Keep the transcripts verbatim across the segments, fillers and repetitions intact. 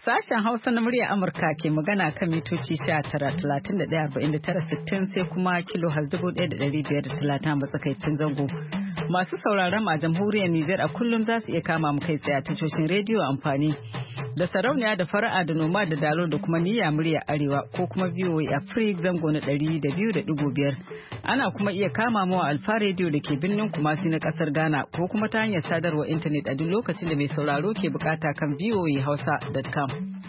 Sashen Hausa na murya Amurka ke magana kan mitoci sha tara talatin da ɗaya arba'in da tara sittin sai kuma kilo har dubu ɗaya da ɗari biyar da talatin a matsakaicin zango. Masu sauraron a jamhuriyar Nijar a kullum za su iya kama mu kai tsaye a tashoshin rediyo amfani da sarauniya da fara'a da noma da dalo da kuma niyya murya arewa ko kuma V O A Africa zango na ɗari da biyu da ɗigo biyar. Ana kuma iya kama mu a Alfa rediyo da ke birnin Kumasi na ƙasar Ghana ko kuma ta hanyar sadarwar intanet a duk lokacin da mai sauraro ke bukata kan v o a hausa dot com.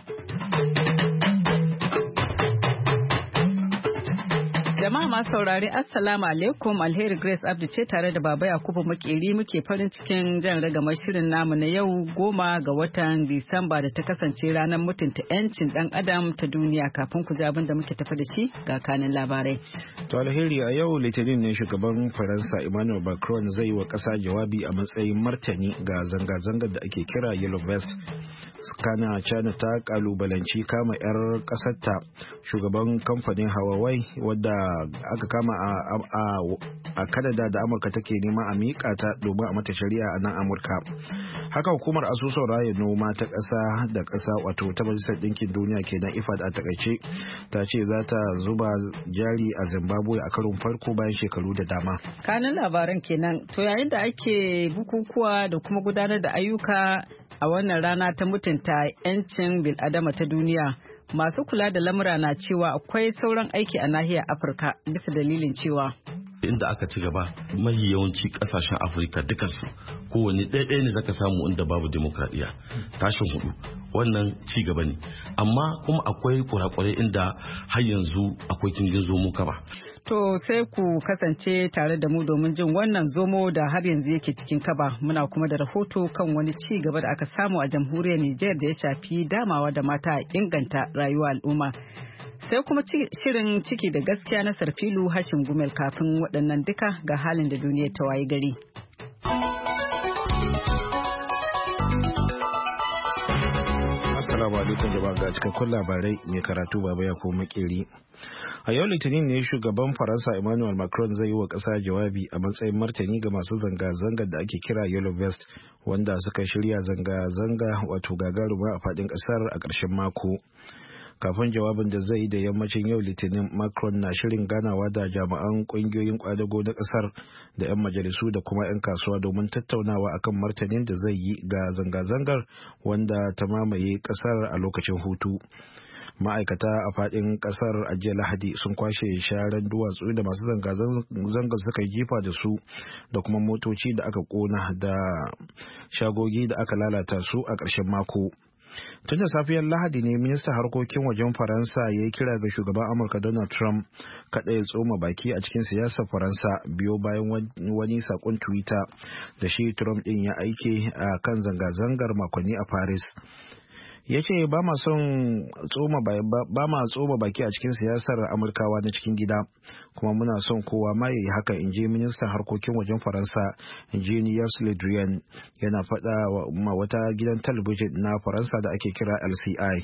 Jama'a masu saurare Assalamu alaikum, Alheri Grace Abdi ce tare da Baba Yakubu Makeri muke farin cikin jan ragamar shirin namu na yau goma ga watan Disamba da ta kasance ranar mutunta 'yancin dan adam ta duniya. Kafin ku ji abin da muke tafi da shi ga kanin labarai. To Alheri, a yau Litinin ne shugaban Faransa Emmanuel Macron zai wa kasa jawabi a matsayin martani ga zanga-zangar da ake kira Yellow Vest. Kana China ta kalubalanci kama 'yar kasarta shugaban kamfanin Huawei wadda aka kama a, a, a Canada da Amurka take nema a miƙa ta domin a mata shari'a a nan Amurka. Haka hukumar asusun raya noma ta ƙasa da ƙasa wato ta Majalisar Ɗinkin Duniya kenan I F A D a takaice ta ce za ta zuba jari a Zimbabwe a karon farko bayan shekaru da dama. Kanin labaran kenan. To yayin da ake bukukuwa da kuma gudanar da ayyuka a wannan rana ta mutunta 'yancin bil'adama ta duniya, masu kula da lamura na cewa akwai sauran aiki a nahiyar Afirka bisa dalilin cewa inda aka ci gaba mai yawanci kasashen Afirka dukansu kowane ɗaya ne zaka samu inda babu demokradiyya tashin hudu wannan ci gaba ne, amma kuma akwai kurakurai inda har yanzu akwai kingin zomo kaba. To sai ku kasance tare da mu domin jin wannan zomo da har yanzu yake cikin kaba. Muna kuma da rahoto kan wani ci gaba da aka samu a jamhuriyar Nijar da ya shafi damawa da mata a inganta rayuwar al'umma. Sai kuma shirin ciki da gaskiya na Sarfilu Hashim Gumel. Kafin waɗannan duka ga halin da duniya ta wayi gari. Assalamu alaikum jama'a, ga cikakkun labarai mai karatu Baba Yakubu Makeri. A yau Litinin ne shugaban Faransa Emmanuel Macron zai yi wa ƙasa jawabi a matsayin martani ga masu zanga-zangar da ake kira Yellow Vest wanda suka shirya zanga-zanga wato gagaruma a faɗin ƙasar a ƙarshen mako. Kafin jawabin da zai yi da yammacin yau Litinin, Macron na shirin ganawa da jami'an ƙungiyoyin ƙwadago na ƙasar da 'yan majalisu da kuma 'yan kasuwa domin tattaunawa akan martanin da zai yi ga zanga-zangar wanda ta mamaye ƙasar a lokacin hutu. Ma'aikata a fadin kasar a jiya Lahadi sun kwashe sharan duwatsu da masu zanga-zanga suka jifa da su da kuma motoci da aka kona da shagogi da aka lalata su a ƙarshen mako. Tun da safiyar Lahadi ne ministan harkokin wajen Faransa ya yi kira ga shugaban Amurka Donald Trump kada ya tsoma baki a cikin siyasar Faransa biyo bayan wani sakon Twitter da shi Trump din ya aike a kan zanga-zangar makonni a Paris. Ya ce ba ma son tsoma baki a cikin siyasar Amurkawa na cikin gida, kuma muna son kowa ma ya yi haka, in ji ministan harkokin wajen Faransa Jean-Yves Le Drian yana faɗa ma wata gidan talabijin na Faransa da ake kira L C I.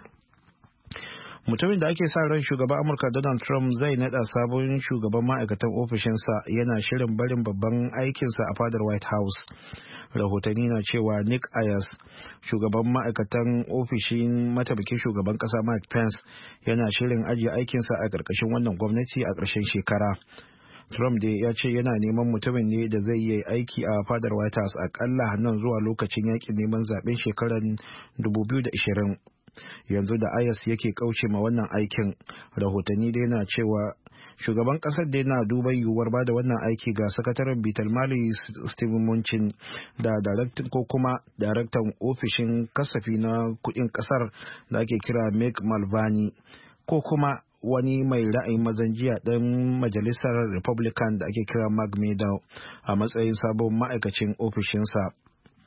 Mutumin da ake sa ran shugaban Amurka Donald Trump zai nada sabon shugaban ma'aikatan ofishinsa yana shirin barin babban aikinsa a fadar White House. Rahotanni na cewa Nick Ayers, shugaban ma'aikatan ofishin mataimakin shugaban kasa Mike Pence, yana shirin ajiye aikinsa a ƙarƙashin wannan gwamnati a ƙarshen shekara. Trump dai ya ce yana neman mutumin ne da zai yi aiki a fadar White House akalla nan zuwa lokacin yakin neman zaben shekarar dubu biyu da ashirin. Yanzu da Ayers yake kauce ma wannan aikin, rahotanni dai na cewa shugaban kasar dai na duba yiwuwar bada wannan aiki ga sakataren bitar mali Steven Mnuchin da daraktan ko kuma daraktan ofishin kasafi na kudin kasar da ake kira Mick Mulvaney ko kuma wani mai ra'ayin mazan jiya ɗan majalisar Republican da ake kira Mark Meadow a matsayin sabon ma'aikacin ofishinsa.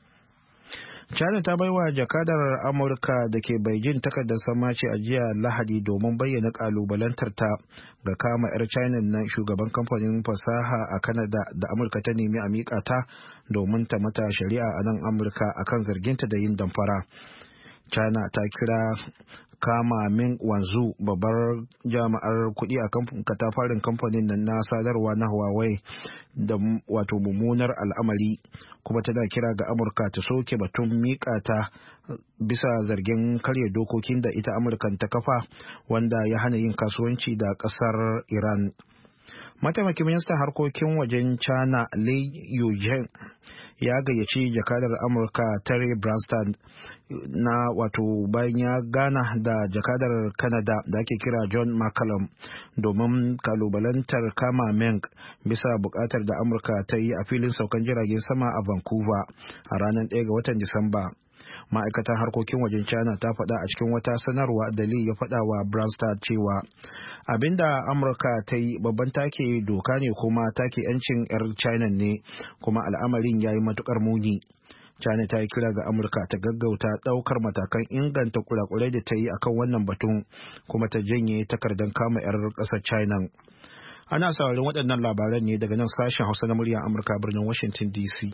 China ta baiwa jakadar Amurka da ke Beijing takardar sammaci a jiya Lahadi domin bayyana kalubalantar ta ga kama 'yar China na shugaban kamfanin fasaha a Canada da Amurka ta nemi a miƙa ta domin ta mata shari'a a nan Amurka akan zarginta da yin damfara. China ta kira kama Meng Wanzhou, babbar jami'ar kuɗi a katafarin kamfanin nan na sadarwa na Huawei, da wato mummunar al'amari, kuma tana kira ga Amurka ta soke batun miƙa ta bisa zargin karya dokokin da ita Amurkan ta kafa wanda ya hana yin kasuwanci da ƙasar Iran. Mataimakin ministan harkokin wajen China Li Yuzhen ya gayyaci jakadar Amurka Terry Branstad na wato bayan ya gana da jakadar Canada da ake kira John McCallum domin kalubalantar kama Meng bisa bukatar da Amurka ta yi a filin saukan jiragen sama a Vancouver a ranar ɗaya ga watan Disamba. Ma'aikatan harkokin wajen China ta faɗa a cikin wata sanarwa da Lee ya faɗa wa Branstad cewa abinda Amurka ta yi babban take doka ne kuma take 'yancin 'yar China ne, kuma al'amarin ya yi matukar muni. China ta yi kira ga Amurka ta gaggauta ɗaukar matakan inganta kurakurai da ta yi akan wannan batun, kuma ta janye takardar kama 'yar ƙasar China. Ana sauraron waɗannan labaran ne daga nan sashen Hausa na muryar Amurka birnin Washington D C.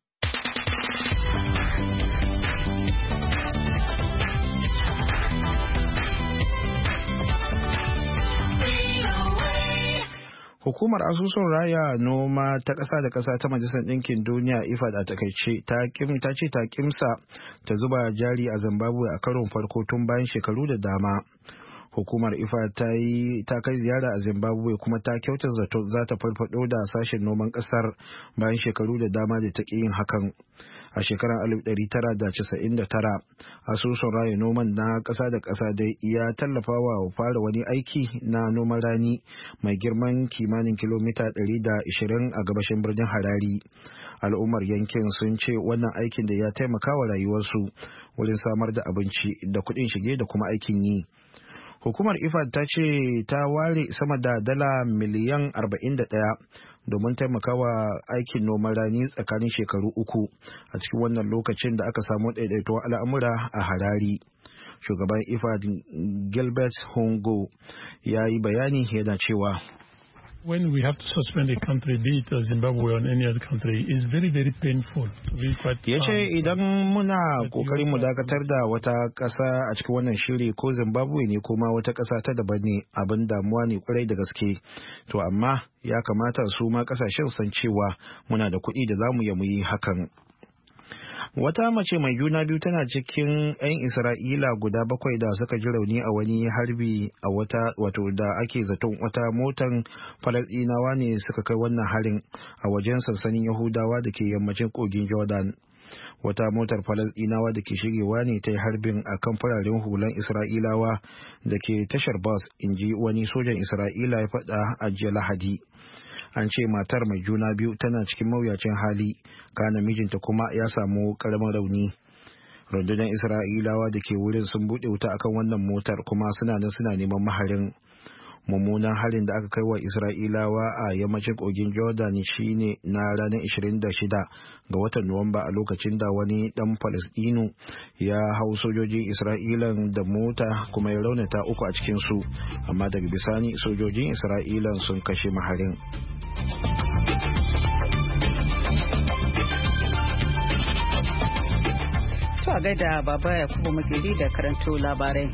Hukumar asusun raya noma ta ƙasa da ƙasa ta Majalisar Ɗinkin Duniya I F A D a takaice ta ce ta kimsa ta zuba jari a Zimbabwe a karon farko tun bayan shekaru da dama. Hukumar I F A D ta yi ta kai ziyara a Zimbabwe kuma ta kyauta zato za ta farfado da sashen noman ƙasar bayan shekaru da dama da ta ƙi yin hakan. A shekarar alif ɗari tara da casa'in da tara, asusun raya noman na ƙasa da ƙasa dai ya tallafa wa fara wani aiki na noman rani mai girman kimanin kilomita ɗari da ashirin a gabashin birnin Harare. Al'ummar yankin sun ce wannan aikin da ya taimaka wa rayuwarsu wurin samar da abinci da kuɗin shige da kuma aikin yi. Hukumar I F A D ta ce ta ware sama da dala miliyan arba'in da ɗaya domin taimakawa aikin noman rani tsakanin shekaru uku a cikin wannan lokacin da aka samu ɗaiɗaituwar al'amura a Harare. Shugaban I F A D Gilbert Hongo ya yi bayani yana cewa when we have to suspend a country, be it Zimbabwe or any other country, is very, very painful. Ya ce idan muna kokarin mu dakatar da wata ƙasa a cikin wannan shiri ko Zimbabwe ne kuma wata ƙasa ta daban ne, abin damuwa ne kwarai da gaske. To amma ya kamata su ma ƙasashen san cewa muna da kuɗi da za mu yi hakan. Wata mace mai juna biyu tana cikin 'yan Isra'ila guda bakwai da suka ji rauni a wani harbi a wata wato da ake zaton wata motan Falasɗinawa ne suka kai wannan harin a wajen sansanin Yahudawa da ke yammacin kogin Jordan. Wata motar Falasɗinawa da ke shigewa ne ta yi harbin a kan fararen hulan Isra'ilawa da ke tashar bas, in ji wani sojan Isra'ila ya faɗa a jiya Lahadi. An ce matar mai juna biyu tana cikin mawuyacin hali, kana mijinta kuma ya samu karamin rauni. Rundunar Isra'ilawa da ke wurin sun buɗe wuta akan wannan motar kuma suna nan suna neman maharin. Mummunan harin da aka kai wa Isra'ilawa a yammacin kogin Jordan shine na ranar ashirin da shida ga watan Nuwamba, a lokacin da wani dan Falastinu ya hau sojojin Isra'ilan da mota kuma ya raunata uku a cikinsu, amma daga bisani sojojin Isra'ilan sun kashe maharin. To a gaida Baba Yakubu Makeri da karanto labarai.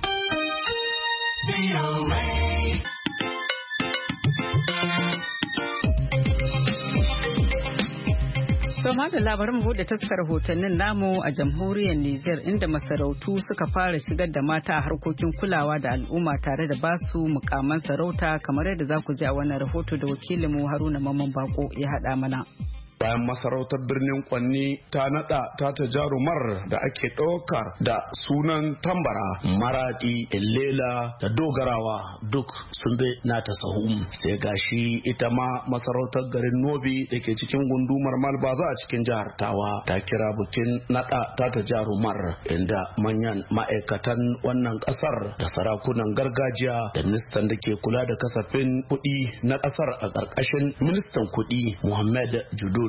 Soma da labarin mu da taskar rahotannin namu a jamhuriyar Nijar, inda masarautu suka fara shigar da mata a harkokin kulawa da al'umma tare da basu mukaman sarauta, kamar yadda za ku ji a wannan rahoto da wakilinmu Haruna Mamman Bako ya haɗa mana. Bayan masarautar birnin Kwanni ta nada ta ta jarumar da ake ɗaukar da sunan tambara, maradi, illela da dogarawa duk sun bi nata sahu. Sai gashi ita ma masarautar garin Nobi da ke cikin gundumar Malbaza a cikin jihar Tawa ta kira bikin nada ta ta jarumar, inda manyan ma'aikatan wannan kasar da sarakunan gargajiya da ministan da ke kula da kasafin kuɗi na kasar a ƙarƙashin ministan kuɗi Muhammad Judud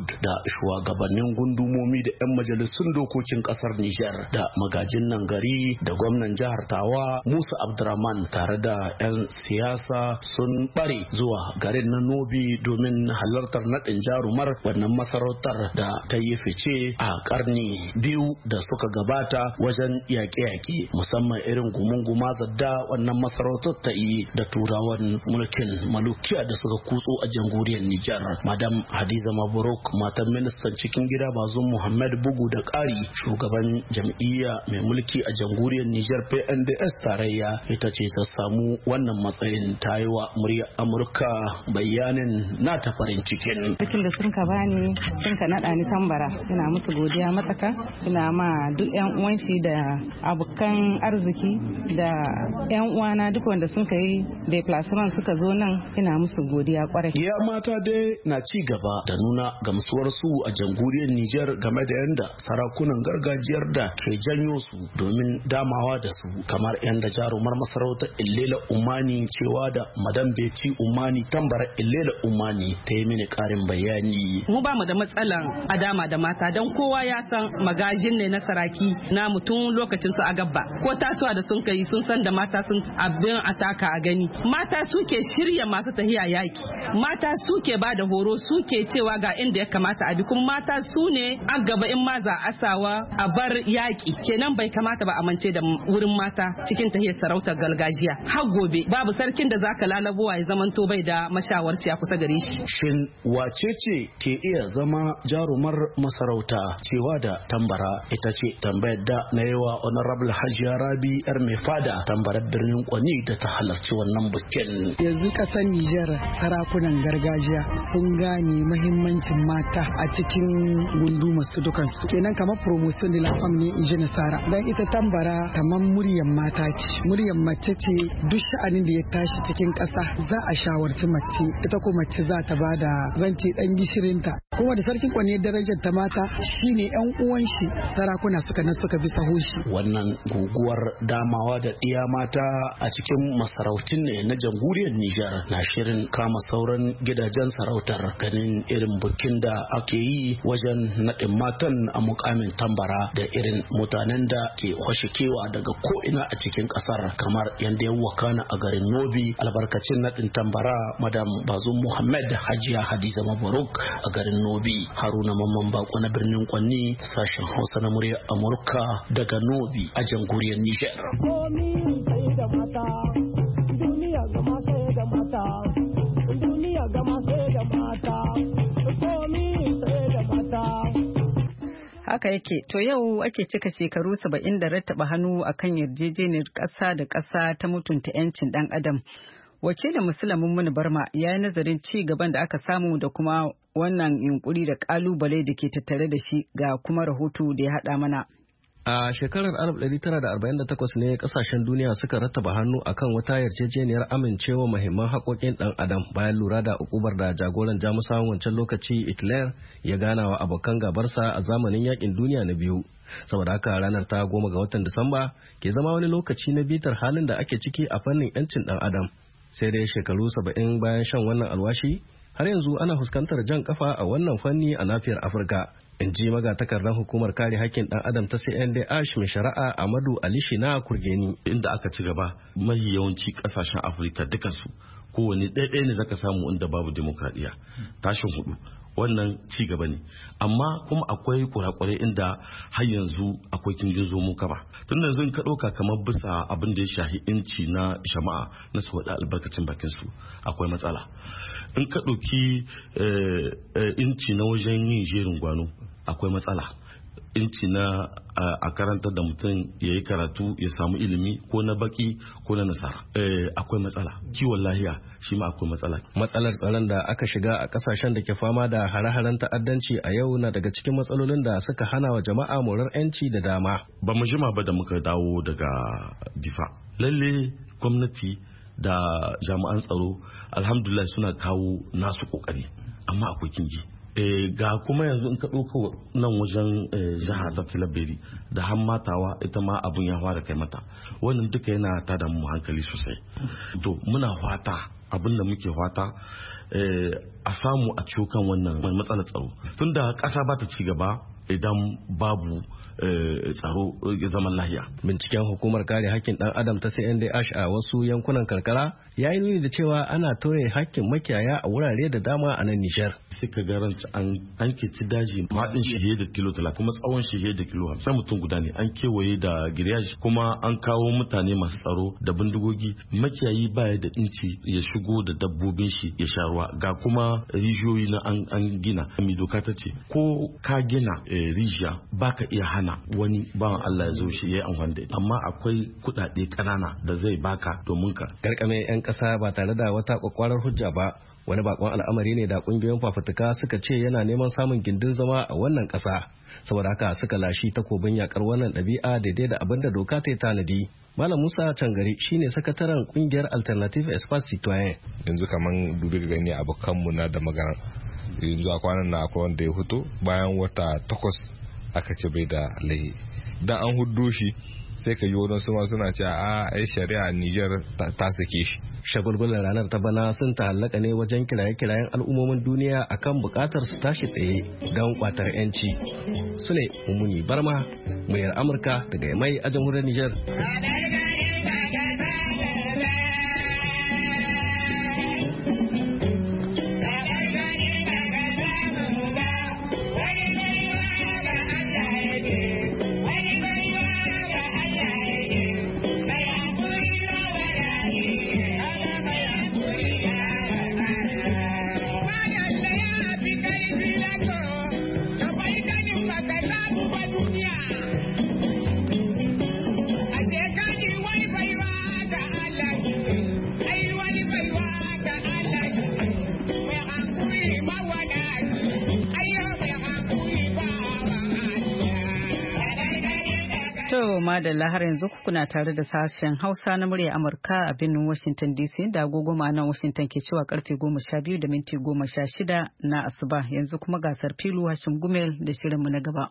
Sud da shugabannin gundumomi da 'yan majalisun dokokin kasar Nijar da magajin nan gari da gwamnan jihar Tawa Musa Abdurrahman tare da 'yan siyasa sun bare zuwa garin na Nobi domin halartar naɗin jarumar wannan masarautar da ta yi fice a karni biyu da suka gabata wajen yaƙe-yaƙe musamman irin gumun-guma zadda wannan masarautar ta yi da turawan mulkin malukiya da suka kutso a jamhuriyar Nijar. Madam Hadiza Mabruk matan ministan cikin gida Bazum Muhammad bugu da ƙari shugaban jam'iyya mai mulki a jamhuriyar Nijar P N D S tarayya ita ce ta samu wannan matsayin ta yi wa muryar Amurka bayanin na ta farin cikin. Cikin da sun ka bani sun ka naɗa ni tambara ina musu godiya matsaka ina ma duk yan uwan shi da abokan arziki da yan uwana duk wanda sun kai deplacement suka zo nan ina musu godiya kwarai. Ya mata dai na ci gaba da nuna gamsuwar su a jamhuriyar Nijar game da yanda sarakunan gargajiyar da ke janyo su domin damawa da su kamar yanda jarumar masarautar Illela Umani cewa da Madam Beti Umani tambara Illela Umani ta yi mini karin bayani. Mu ba mu da matsalan adama da mata don kowa ya san magajin ne na saraki na mutum lokacin su a gabba ko tasowa da sun kai sun san da mata sun abin ataka a gani. Mata suke shirya masu tahiya yaki, mata suke ba da horo suke cewa ga inda ya kamata a bi kuma mata su ne an gaba in ma za asawa a bar yaki kenan bai kamata ba amince da wurin mata cikin tahiyar sarautar gargajiya. Har gobe babu sarkin da zaka lalabowa ya zamanto bai da mashawarci a kusa gare shi. Shin wace ce ke iya zama jarumar masarauta cewa da tambara ita ce tambayar da na yawa honorable Hajiya Rabi yar mai fada tambarar birnin Kwani da ta halarci wannan bikin. Yanzu kasar Nijar sarakunan gargajiya sun gane mahimmancin mata a cikin gundumar su dukansu. Kenan kamar promotion de la femme ne in ji nasara. Dan ita tambara kamar muryar mata ce. Muryar mace ce duk sha'anin da ya tashi cikin ƙasa za a shawarci mace. Ita ko mace za ta bada zance dan gishirinta. Kuma da sarkin Kwani darajar ta mata shine yan uwan shi sarakuna suka nan suka bi saho shi. Wannan guguwar damawa da iya mata a cikin masarautun ne na jamhuriyar Nijar na shirin kama sauran gidajen sarautar ganin irin bukin da ake yi wajen naɗin matan a mukamin tambara da irin mutanen da ke kewa daga ko'ina a cikin ƙasar kamar yadda ya wakana a garin Nobi albarkacin naɗin tambara Madam Bazum Muhammad Hajiya Hadiza Mabruk a garin Nobi. Haruna Mamman Bako na birnin Kwanni sashen Hausa na muryar Amurka daga Nobi a jamhuriyar Nijar. Haka yake, to yau ake cika shekaru saba'in da rattaba hannu akan yarjejeniyar ƙasa da ƙasa ta mutunta 'yancin ɗan adam. Wakilin Musulamin Muni Barma ya yi nazarin ci gaban da aka samu da kuma wannan yunkuri da ƙalubale da ke tattare da shi ga kuma rahoto da ya haɗa mana. A shekarar alif ɗari tara da arba'in da takwas ne kasashen duniya suka rattaba hannu akan wata yarjejeniyar amincewa muhimman haƙoƙin ɗan adam bayan lura da ukubar da jagoran jamusawan wancan lokaci Hitler ya gana wa abokan gabarsa a zamanin yakin duniya na biyu. Saboda haka ranar ta goma ga watan Disamba ke zama wani lokaci na bitar halin da ake ciki a fannin 'yancin ɗan adam. Sai dai shekaru saba'in bayan shan wannan alwashi har yanzu ana fuskantar jan kafa a wannan fanni a nafiyar Afirka. In ji magatakardar hukumar kare hakkin ɗan adam ta C N D H mai shari'a Amadu Ali Shina Kurgeni. Inda aka ci gaba mai yawanci kasashen Afirka dukansu kowane ɗaya ne zaka samu inda babu demokradiyya tashin hudu wannan ci gaba ne amma kuma akwai kurakurai inda har yanzu akwai kingin zo mu kaba tun da yanzu ka ɗauka kamar bisa abin da ya shahi inci na jama'a na su wada albarkacin bakin su akwai matsala in ka ɗauki inci na wajen yin jerin gwano akwai matsala inci na a karantar da mutum ya yi karatu ya samu ilimi ko na baki ko na nasara akwai matsala kiwon lahiya shi ma akwai matsala matsalar tsaron da aka shiga a kasashen da ke fama da hare-haren ta'addanci a yau na daga cikin matsalolin da suka hana wa jama'a morar yanci da dama ba mu jima ba da muka dawo daga difa lalle gwamnati da jami'an tsaro alhamdulillah suna kawo nasu kokari amma akwai kingi E, ga kuma yanzu in ka ɗauka nan wajen jihar ta Tilaberi da hammatawa ita ma abun ya fara kai mata wannan duka yana tada mu hankali sosai to muna fata abin da muke fata a samu a ciwo kan wannan matsalar tsaro tunda ƙasa ba ta ci gaba idan babu tsaro zaman lahiya. Binciken hukumar kare hakkin dan adam ta C N D H a wasu yankunan karkara ya yi nuni da cewa ana toye hakkin makiyaya a wurare da dama a nan Nijar. Suka garanta an an ci daji faɗin shi da kilo talatin kuma tsawon shi da kilo hamsin mutum guda ne an kewaye da giryaji kuma an kawo mutane masu tsaro da bindigogi makiyayi baya da inci ya shigo da dabbobin shi ya sha ruwa ga kuma rijiyoyi na an gina. Mai doka ta ce ko ka gina rijiya baka iya hana wani bawan Allah ya zo shi ya yi amfani da ita amma akwai kuɗaɗe ƙanana da zai baka domin ka garkame 'yan ƙasa ba tare da wata kwakwarar hujja ba wani bakon al'amari ne da ƙungiyoyin fafutuka suka ce yana neman samun gindin zama a wannan ƙasa saboda haka suka lashi takobin yakar wannan ɗabi'a daidai da abin da doka ta yi tanadi. Malam Musa Cangari shine sakataren kungiyar Alternative Espace Citoyen. Yanzu kaman dubi ga gani abokanmu na da magana yanzu a kwanan na akwai wanda ya fito bayan wata takwas aka ce bai da laihi dan an huddo shi sai ka yi wurin suma suna ce a ai shari'a Niger ta sake shi. Shagulgulan ranar ta bana sun ta'allaka ne wajen kiraye-kirayen al'ummomin duniya akan bukatar su tashi tsaye don kwatar yanci. Sule Mumuni Barma, muryar Amurka daga Mai a jamhuriyar Niger. Madalla har yanzu kuna tare da sashen Hausa na murya Amurka a birnin Washington D C da agogo ma'anan Washington ke cewa karfe goma sha biyu da minti goma sha shida na asuba yanzu kuma gasar filu Hashim Gumel da shirinmu na gaba.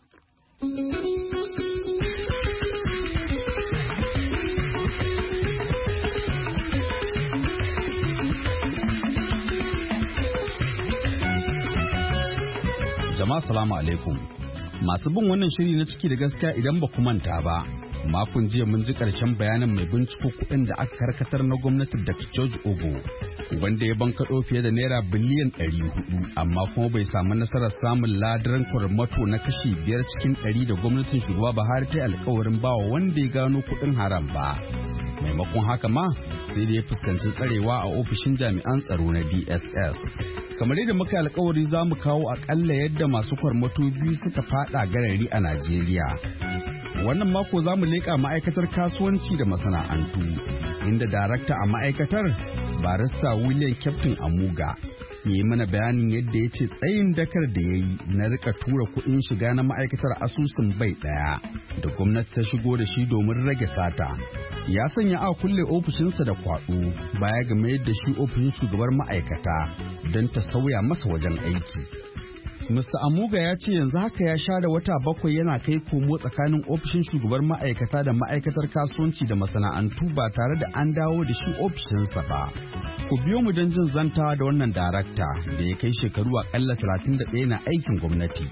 Jama'a salamu alaikum. Masu bin wannan shiri na ciki da gaskiya idan ba ku manta ba, makon jiya mun ji karshen bayanin mai binciko kuɗin da aka karkatar na gwamnatin Doctor George Ogo, wanda ya bankaɗo fiye da naira biliyan ɗari hudu, amma kuma bai samu nasarar samun ladaran kwarmato na kashi biyar cikin ɗari da gwamnatin shugaba Buhari ta yi alkawarin bawa wanda ya gano kuɗin haram ba. Maimakon haka ma sai da ya fuskanci tsarewa a ofishin jami'an tsaro na D S S. Kamar yadda muka alkawari za mu kawo akalla yadda masu kwarmato biyu suka fada garari a Najeriya. Wannan mako za mu leƙa ma'aikatar kasuwanci da masana'antu, inda darakta a ma'aikatar barista William Captain Amuga ya yi mana bayanin yadda ya ce tsayin dakar da ya yi na rika tura kuɗin shiga na ma'aikatar asusun bai ɗaya da gwamnati ta shigo da shi domin rage sata. Ya sanya a kulle ofishinsa da kwaɗo baya ga mayar da shi ofishin shugabar ma'aikata don ta sauya masa wajen aiki. Mister Amuga ya ce yanzu haka ya share wata bakwai yana kai komo tsakanin ofishin shugabar ma'aikata da ma'aikatar kasuwanci da masana'antu ba tare da an dawo da shi ofishinsa ba. Ku biyo mu don jin zantawa da wannan darakta da ya kai shekaru akalla talatin da ɗaya na aikin gwamnati.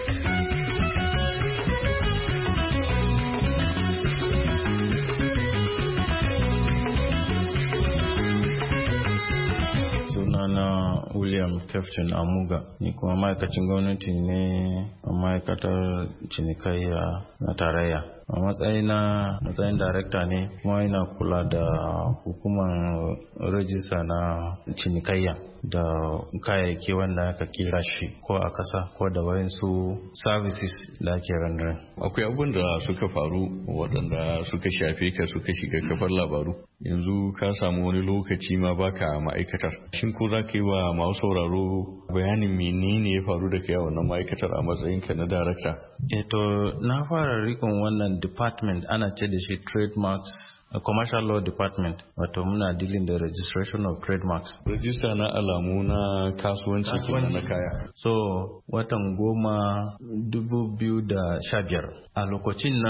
William Captain Amuga ni kuma ma'aikacin gwamnati ne a ma'aikatar cinikayya na tarayya. A matsayina matsayin darekta ne kuma ina kula da hukumar rajista na cinikayya da kayayyaki wanda aka kira shi ko a kasa ko da wayansu services da ake rendering. Akwai abin da suka faru waɗanda suka shafe ka suka shiga kafar labaru. Yanzu ka samu wani lokaci ma baka ma'aikatar. Shin ko za ka yi wa masu sauraro bayanin menene ya faru da kai a wannan ma'aikatar a matsayinka na darakta? Eto na fara rikon wannan department ana ce da shi trademarks a commercial law department, wato muna dealing da registration of trademarks. Register na alamu na kasuwanci kenan na kaya. So watan goma dubu biyu da sha biyar a lokacin nan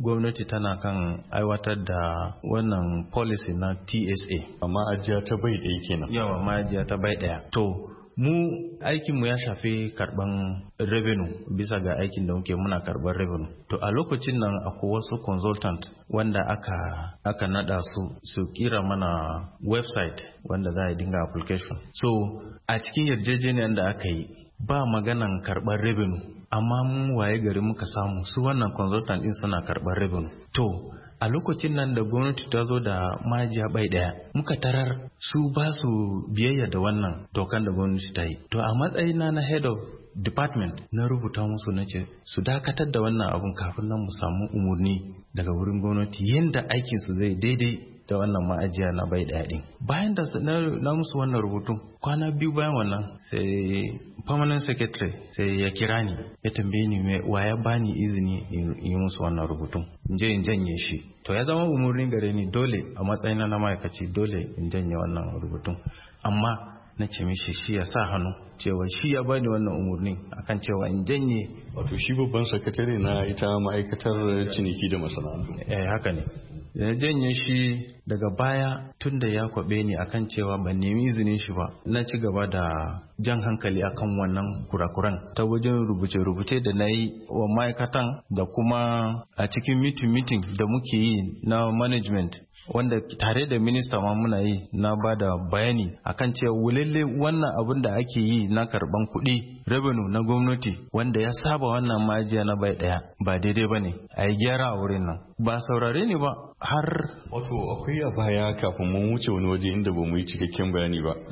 gwamnati tana kan aiwatar da wannan policy na T S A. Amma ajiya ta bai ɗaya kenan. Yawa ma ajiya ta bai ɗaya. To mu aikinmu ya shafi karban revenue bisa ga aikin da muke muna karban revenue. To a lokacin nan akwai wasu consultant wanda aka aka nada su su kira mana website wanda za a dinga application. So a cikin yarjejeniyar da aka yi ba maganan karban revenue, amma mu waye gari muka samu su wannan consultant din suna karban revenue. To a lokacin nan da gwamnati ta zo da majiya bai daya muka tarar su ba su biyayya da wannan dokan da gwamnati ta yi. To a matsayina na head of department na rubuta musu na ce su dakatar da wannan abun kafin nan mu samu umarni daga wurin gwamnati yadda aikinsu zai daidai da wannan ma'ajiya na bai daya din. Bayan da na musu wannan rubutun kwana biyu bayan wannan sai permanent secretary sai ya kira ni ya tambaye ni me waya bani izini in yi musu wannan rubutun in je in janye shi. To ya zama umarnin gare ni dole a matsayina na ma'aikaci dole in janye wannan rubutun, amma na ce mishi shi ya sa hannu cewa shi ya bani wannan umarni akan cewa in janye. Wato shi babban sakatare na ita ma'aikatar ciniki da masana'antu. Eh haka ne. Ya janye shi daga baya tun da ya kwabe ni akan cewa ban nemi izinin shi ba, na ci gaba da jan hankali akan wannan kurakuran ta wajen rubuce-rubuce da na yi wa ma'aikatan da kuma a cikin mitin-mitin da muke yi na management wanda tare da minista ma muna yi na ba da bayani akan cewa wulalle wannan abin da ake yi na karban kuɗi revenue na gwamnati wanda ya saba wannan majiya na bai ɗaya ba daidai ba ne a yi gyara a wurin nan. Ba saurare ne ba har wato akwai a baya kafin mun wuce wani waje inda ba mu yi cikakken bayani ba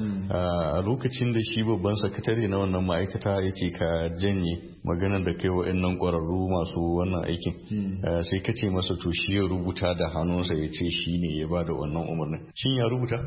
a lokacin da shi babban sakatare na wannan ma'aikata ya ce ka janye maganar da kai wa'annan ƙwararru masu wannan aikin sai ka ce masa to shi ya rubuta da hannunsa ya ce shi ne ya ba da wannan umarnin. Shin ya rubuta?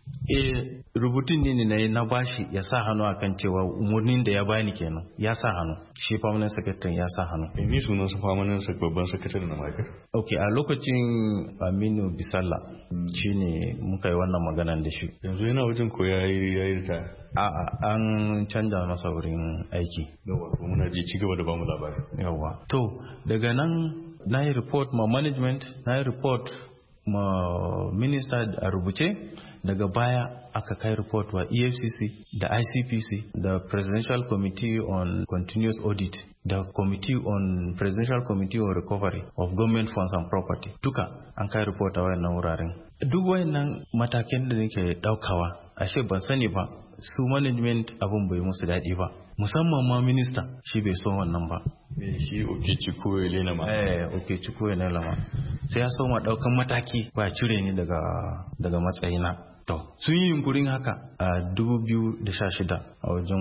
Eh rubutun ne na yi na bashi ya sa hannu akan cewa umarnin da ya bani kenan ya sa hannu, shi permanent secretary ya sa hannu. Eh me sunan sa permanent babban sakatare na ma'aikata? Okay, a lokacin Aminu Bisalla shi ne muka yi wannan maganan da shi. Yanzu yana wajen ko ya yi ritaya? A'a an canja masa wurin aiki. Yawa, to muna ji ci gaba da bamu labari. Yawa. To daga nan na yi report ma management, na yi report ma minister a rubuce, daga baya aka kai report wa E F C C da I C P C da Presidential Committee on Continuous Audit da Committee on Presidential Committee on Recovery of Government Funds and Property. Duka an kai report a wayannan wuraren. Duk wayannan matakin da nake daukawa ashe ban sani ba su management abun bai musu daɗi ba, musamman ma minista shi bai so wannan ba. Shi Okechukwu Elelama. Eh Okechukwu Elelama sai ya so ma daukan mataki ba cire ni daga daga matsayina. To sun yi yunkurin haka a dubu biyu da sha shida a wajen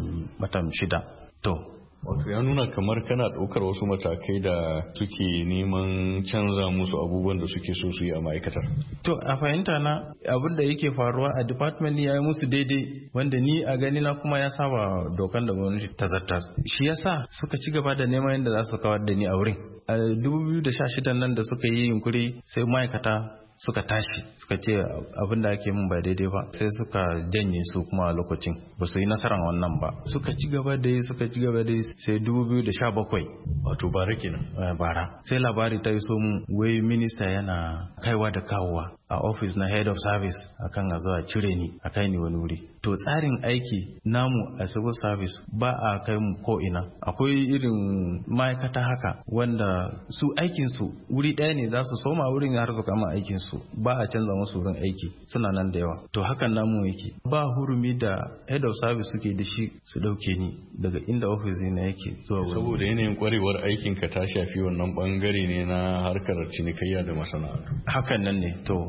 watan shida. To wato ya nuna kamar kana ɗaukar wasu matakai da suke neman canza musu abubuwan da suke so su yi a ma'aikatar. To a fahimta na abin da yake faruwa a department ya yi musu daidai wanda ni a gani na kuma ya saba dokan da gwamnati ta zarta. Shi yasa suka ci gaba da neman yadda za su kawar da ni a wurin. A dubu biyu da sha shida nan da suka yi yunkuri sai ma'aikata suka tashi suka ce abin da ake min ba daidai ba, sai suka janye su kuma a lokacin ba su yi nasarar wannan ba, suka ci gaba da yi suka ci gaba da yi sai dubu biyu da sha bakwai wato bara kenan bara sai labari ta iso mu wai minista yana kaiwa da kawowa a office na head of service akan a zuwa cire ni a kai ni wani wuri. To tsarin aiki namu a civil service ba a kai mu ko ina, akwai irin ma'aikata haka wanda su aikinsu wuri ɗaya ne za su soma wurin har su kama aikinsu, ba a canza musu wurin aiki, suna nan da yawa. To hakan namu yake, ba hurumi da head of service suke da shi su ɗauke ni daga inda office na yake zuwa wurin. Saboda yanayin kwarewar aikin ka ta shafi wannan bangare ne na harkar cinikayya da masana'antu. Hakan nan ne. To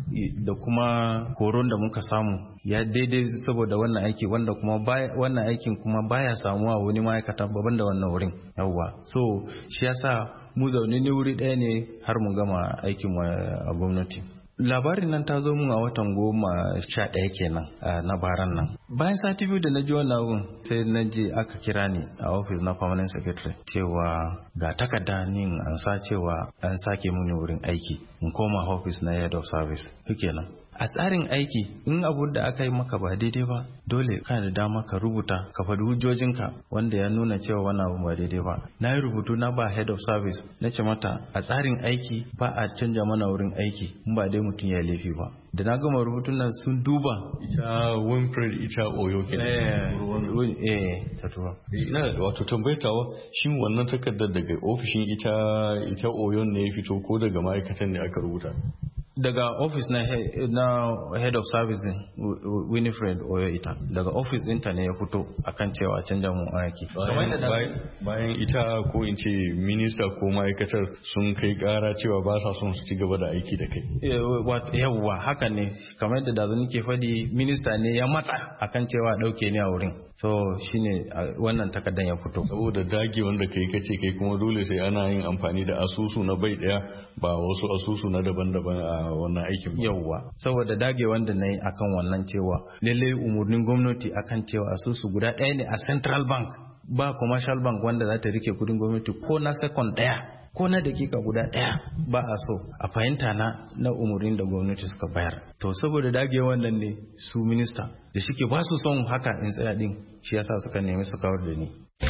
da kuma horon da muka samu ya daidai saboda wannan aiki wanda kuma wannan aikin kuma baya samuwa wani ma'aikata babban da wannan wurin yawwa. So shi yasa mu zaune ne wuri ɗaya ne har mu gama aikin a gwamnati. Labarin nan ta zo mun a watan goma sha ɗaya kenan na baran nan. Bayan sati biyu da na ji wannan abun sai na je aka kira ni a ofis na permanent secretary cewa ga takarda ni an sa cewa an sake muni wurin aiki in koma ofis na head of service. Kenan a tsarin aiki in abu da aka yi maka ba daidai ba dole kana da dama ka rubuta ka faɗi hujjojinka wanda ya nuna cewa wannan abu ba daidai ba. Na yi rubutu na ba head of service na ce mata a tsarin aiki ba a canja mana wurin aiki in ba dai mutum ya laifi ba. Da na gama rubutun nan sun duba ita Winfred ita Oyo kenan eh eh tatuwa ina wato tambaytawa shin wannan takardar daga ofishin ita ita Oyo ne ya fito ko daga ma'aikatan ne aka rubuta? Daga office na, he, na head of service din Winifred Oyo ita daga office ɗinta ne ya fito akan cewa canja mu aiki. Bayan ita ko in ce minista ko ma'aikatar sun kai ƙara cewa ba sa son su ci gaba da aiki da kai. Yawwa haka ne kamar yadda da zan ke faɗi minista ne ya matsa akan cewa ɗauke ni a wurin. So shine wannan takardar ya fito. Saboda dage wanda kai kace kai kuma dole sai ana yin amfani da asusu na bai ɗaya ba wasu asusu na daban-daban a wannan aikin. Yawwa saboda dage wanda na yi akan wannan cewa lalle umurnin gwamnati akan cewa asusu guda ɗaya ne a central bank ba commercial bank wanda za ta rike kudin gwamnati ko na second ɗaya ko na dakika guda ɗaya ba a so a fahimta na na umurnin da gwamnati suka bayar. To saboda dage wannan ne su minista da shike ba su son haka in tsaya din shi yasa suka nemi su kawar da ni.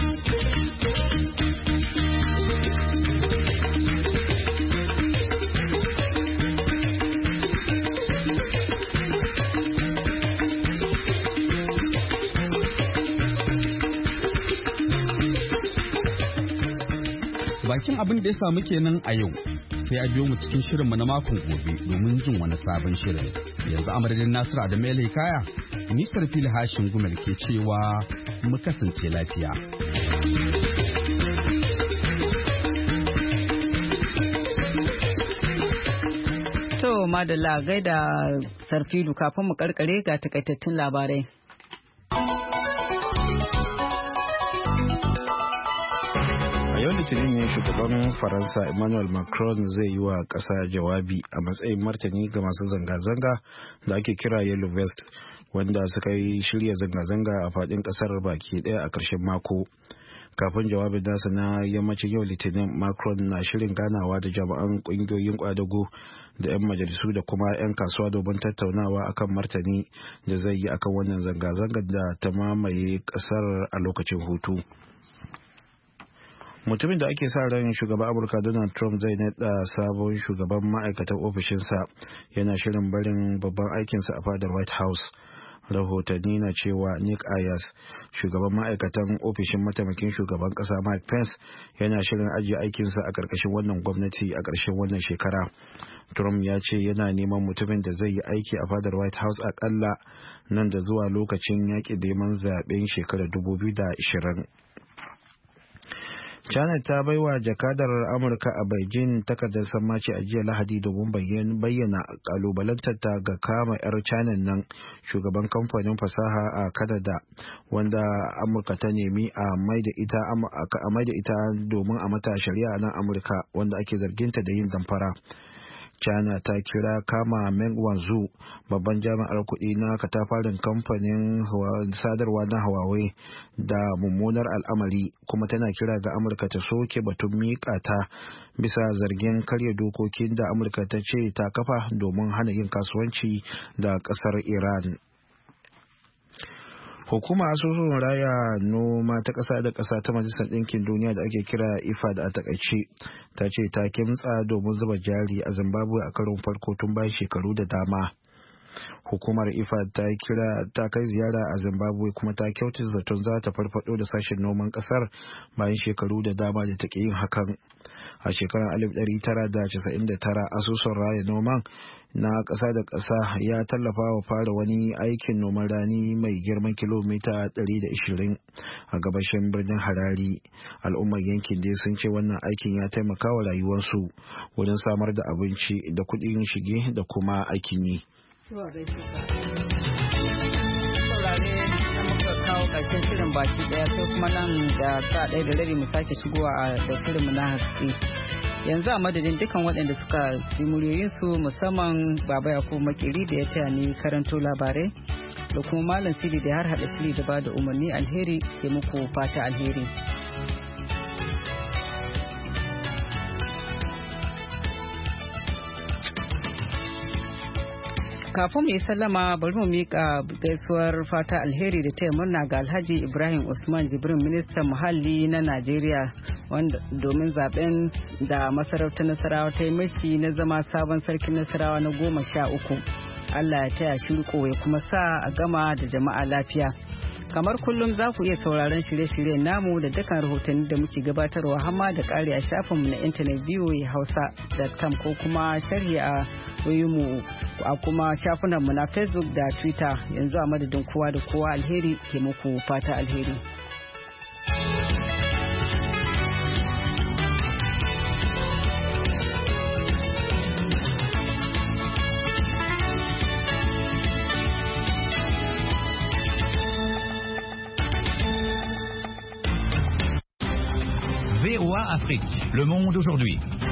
Bakin abin da ya samu kenan a yau sai a biyo mu cikin shirinmu na makon gobe domin jin wani sabon shirin. Yanzu amadadin Nasiru Adamu Ele Kaya, Nisar Fili Hashin Gumel ke cewa mu kasance lafiya. To madalla gaida Sarfilu kafin mu karkare ga takaitattun labarai. yau litinin ne shugaban faransa emmanuel macron zai yi wa ƙasa jawabi a matsayin martani ga masu zanga-zanga da ake kira yellow vest wanda suka yi shirya zanga-zanga a faɗin ƙasar baki ɗaya a ƙarshen mako. Kafin jawabin nasa na yammacin yau litinin, macron na shirin ganawa da jami'an ƙungiyoyin ƙwadago da 'yan majalisu da kuma 'yan kasuwa domin tattaunawa akan martani da zai yi akan wannan zanga-zangar da ta mamaye ƙasar a lokacin hutu. Mutumin da ake sa ran shugaban Amurka Donald Trump zai naɗa sabon shugaban ma'aikatan ofishinsa yana shirin barin babban aikinsa a fadar White House. Rahotanni na cewa Nick Ayers, shugaban ma'aikatan ofishin mataimakin shugaban kasa Mike Pence, yana shirin ajiye aikinsa a ƙarƙashin wannan gwamnati a ƙarshen wannan shekara. Trump ya ce yana neman mutumin da zai yi aiki a fadar White House akalla nan da zuwa lokacin yaƙi neman zaɓen shekarar dubu biyu da ashirin. China ta baiwa jakadar Amurka a Beijing takardar sammaci a jiya Lahadi domin bayyana kalubalantar ta ga kama 'yar China nan shugaban kamfanin fasaha a Canada wanda Amurka ta nemi a maida ita a maida ita domin a mata shari'a nan Amurka wanda ake zarginta da yin damfara. China ta kira kama Meng Wanzhou, babban jami'ar kuɗi na katafaren kamfanin sadarwa na Huawei, da mummunar al'amari, kuma tana kira ga Amurka ta soke batun miƙa ta bisa zargin karya dokokin da Amurka ta ce ta kafa domin hana yin kasuwanci da ƙasar Iran. Hukumar asusun raya noma ta ƙasa da ƙasa ta Majalisar Ɗinkin Duniya da ake kira I F A D a takaice ta ce ta kimtsa domin zuba jari a Zimbabwe a karon farko tun bayan shekaru da dama. Hukumar I F A D ta kira ta kai ziyara a Zimbabwe kuma ta kyautar zaton za ta farfado da sashen noman ƙasar bayan shekaru da dama da take yin hakan. A shekarar alif ɗari tara da casa'in da tara asusun raya noman na ƙasa da ƙasa ya tallafa wa fara wani aikin noman rani mai girman kilomita ɗari da ashirin a gabashin birnin Harare. Al'ummar yankin dai sun ce wannan aikin ya taimaka wa rayuwarsu wurin samar da abinci da kuɗin shige da kuma aikin yi. kawo ƙarshen shirin baki ɗaya sai kuma nan da sa ɗaya da rabi mu sake shigowa da shirinmu na haske. Yanzu a madadin dukkan waɗanda suka ji muryoyinsu musamman Baba Yakubu Makeri da ya taya ni karanto labarai da kuma Malam Sidi da har haɗa shiri da ba da umarni. Alheri ke muku fata alheri. Kafin mu yi sallama bari mu mika gaisuwar fata alheri da taya murna ga Alhaji Ibrahim Usman Jibrin ministan muhalli na Najeriya wanda domin zaben da masarautar Nasarawa ta yi mashi na zama sabon sarkin Nasarawa na goma sha uku. Allah ya taya shi riko ya kuma sa a gama da jama'a lafiya. Kamar kullum za ku iya sauraron shirye-shiryen namu da dukkan rahotanni da muke gabatarwa hamma da ƙari a shafinmu na intanet v o a hausa dot com ko kuma sharhi a wayoyinmu a kuma shafinanmu na Facebook da Twitter. Yanzu a madadin kowa da kowa alheri ke muku fata alheri. V O A Afrique, le monde aujourd'hui.